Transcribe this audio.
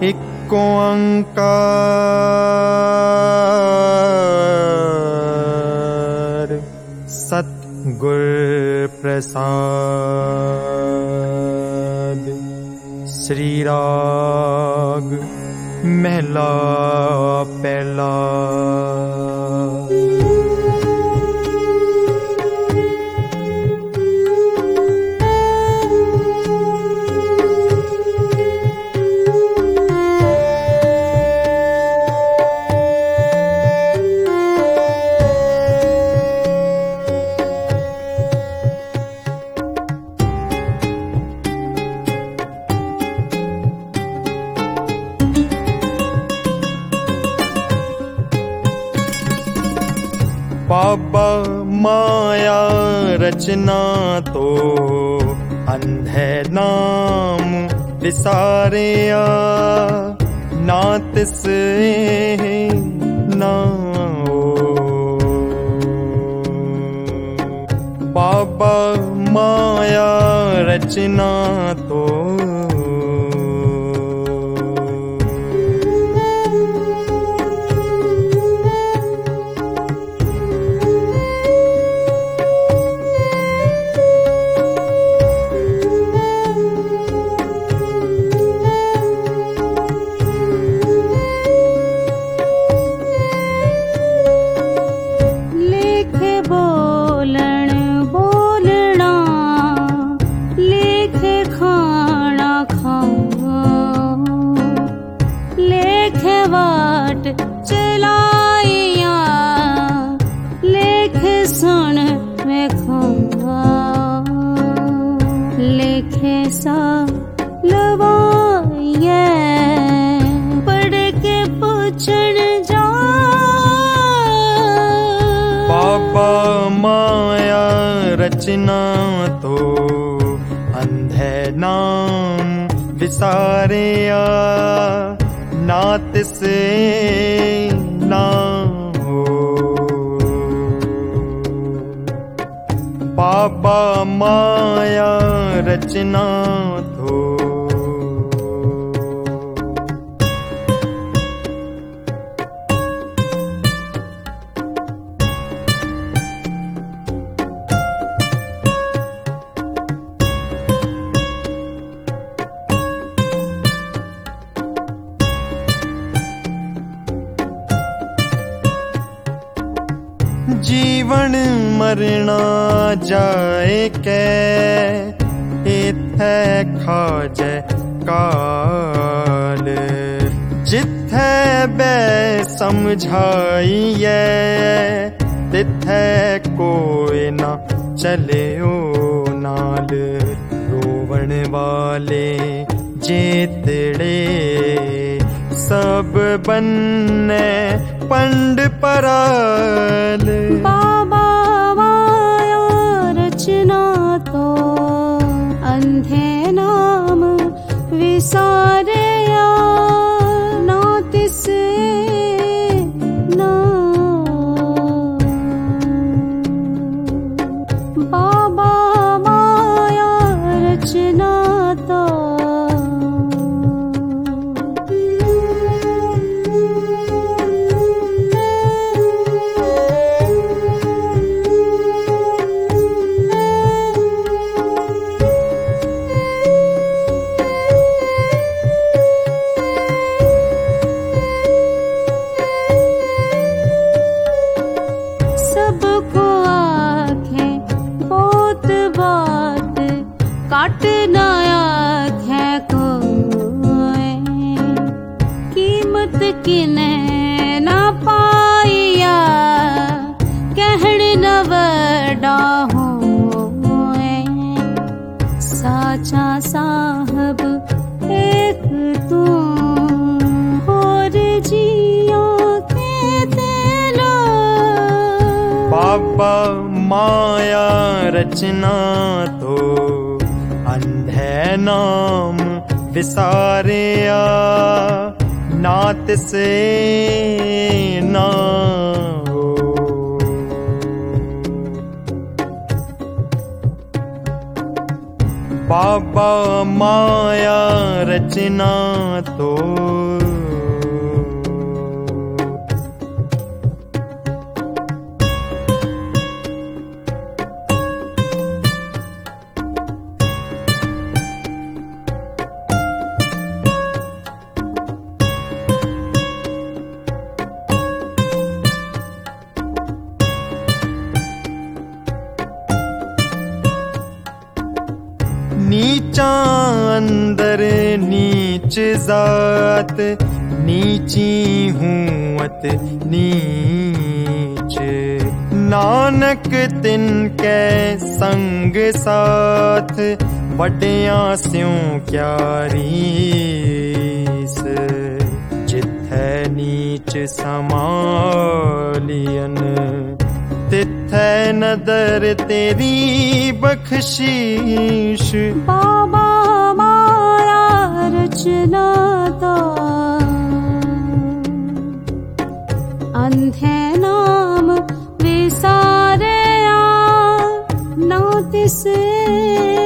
एक ओंकार सतगुर प्रसाद। श्री राग महला पहला। बाबा माया रचना तो अंधे नाम विसारिया, ना तिस ना ओ। बाबा माया रचना तो चलाइया लेख सुन में खुआ, लेखे सा लवाइए पढ़ के पूछन जा। बाबा माया रचना तो अंधे नाम विसारिया, ना तिसे ना हो। बाबा माया रचना तो जीवन मरना जाए के इत्थे खाजे काल, जिथे बे समझाइए तिथे कोई ना चले ओ नाल। रोवण वाले जेतड़े सब बन्ने पंड पराल। बाबा माया रचना तो अंधे नाम विसारिया, ना तिसे ना। बाबा माया रचना तो काट ना आँखें कोई, कीमत किने ना पाइया कहण न वड़ा होए। साचा साहब एक तू और जिया के तेलो। बाबा माया रचना तो अंधे नाम विसारिया, ना तिसे ना हो। बाबा माया रचना तो नीचा अंदर नीच जात, नीची हूँ अत नीच। नानक तिनके संग साथ, वड्डियां स्यों क्या रीस। जिथै नीच समालियन, तिथै नदर तेरी बख्शीश। बाबा माया रचना दा, अंधे नाम विसारिया, ना तिस